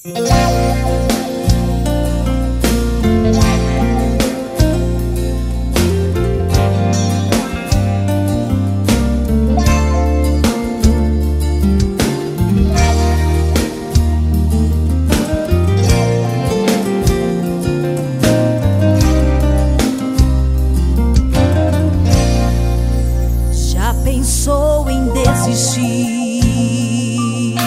Já pensou em desistir?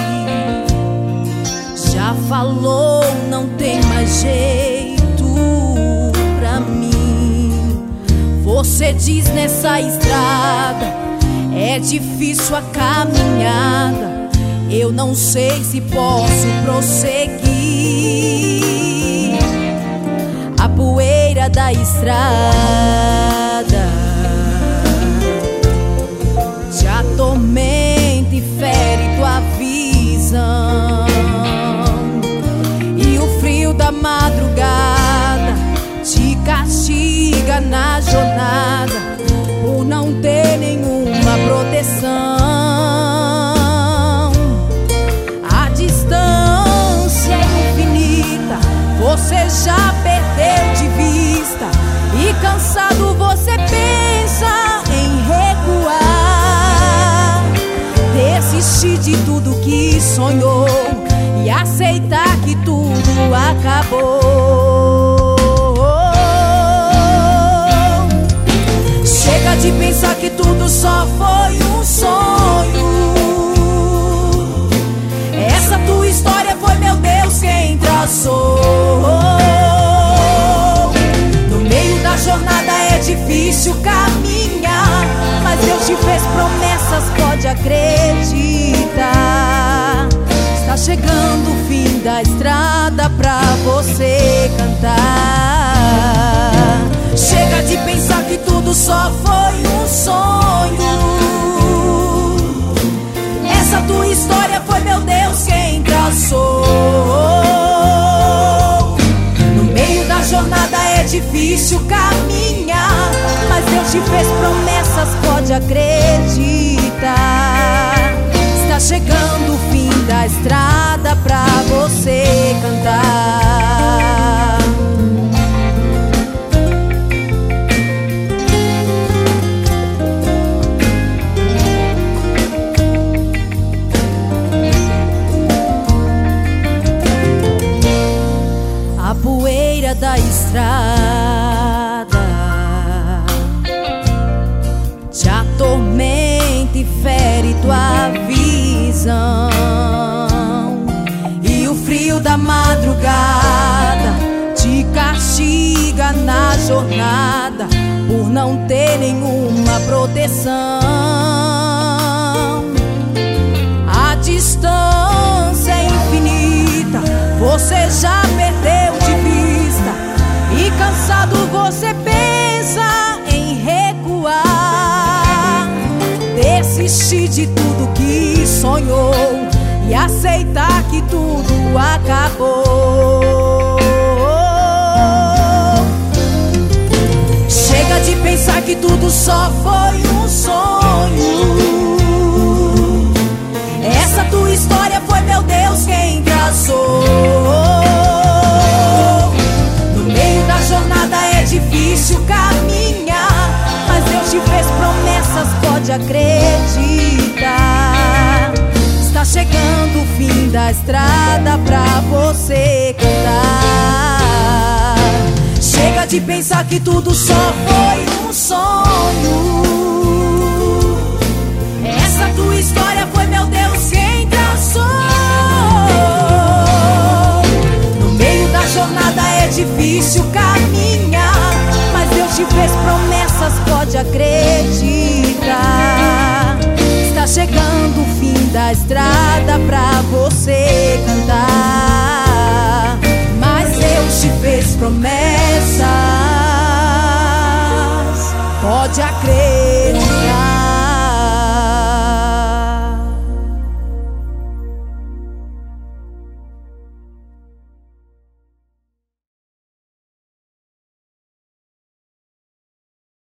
Já falou, não tem mais jeito pra mim. Você diz nessa estrada é difícil a caminhada. Eu não sei se posso prosseguir. A poeira da estrada te atormenta e fere tua visão. E o frio da madrugada te castiga na jornada por não ter nenhuma proteção. A distância é infinita, você já perdeu de vista. E cansado você pensa em recuar, desistir de tudo que sonhou e aceitar que tudo acabou. Chega de pensar que tudo só foi um sonho. Essa tua história foi, meu Deus, quem traçou. No meio da jornada é difícil caminhar, mas Deus te fez promessas, pode acreditar. Está chegando o fim da estrada pra você cantar. Chega de pensar que tudo só foi um sonho. Essa tua história foi, meu Deus, quem traçou. No meio da jornada é difícil caminhar, mas Deus te fez promessas, pode acreditar. Está chegando o fim da estrada pra você cantar. A poeira da estrada te atormenta e fere tua visão. E o frio da madrugada te castiga na jornada por não ter nenhuma proteção. A distância é infinita, você já perdeu de vista. E cansado você pensa em recuar, desistir de tudo que sonhou e aceitar que tudo acabou. Chega de pensar que tudo só foi um sonho. Essa tua história foi, meu Deus, quem traçou. No meio da jornada é difícil caminhar, mas Deus te fez promessas, pode acreditar. Está chegando o fim da estrada pra você cantar. Chega de pensar que tudo só foi um sonho. Essa tua história foi, meu Deus, quem traçou. No meio da jornada é difícil caminhar, mas Deus te fez promessas, pode acreditar. Está chegando o fim da estrada pra você cantar. Mas Deus te fez promessas, pode acreditar.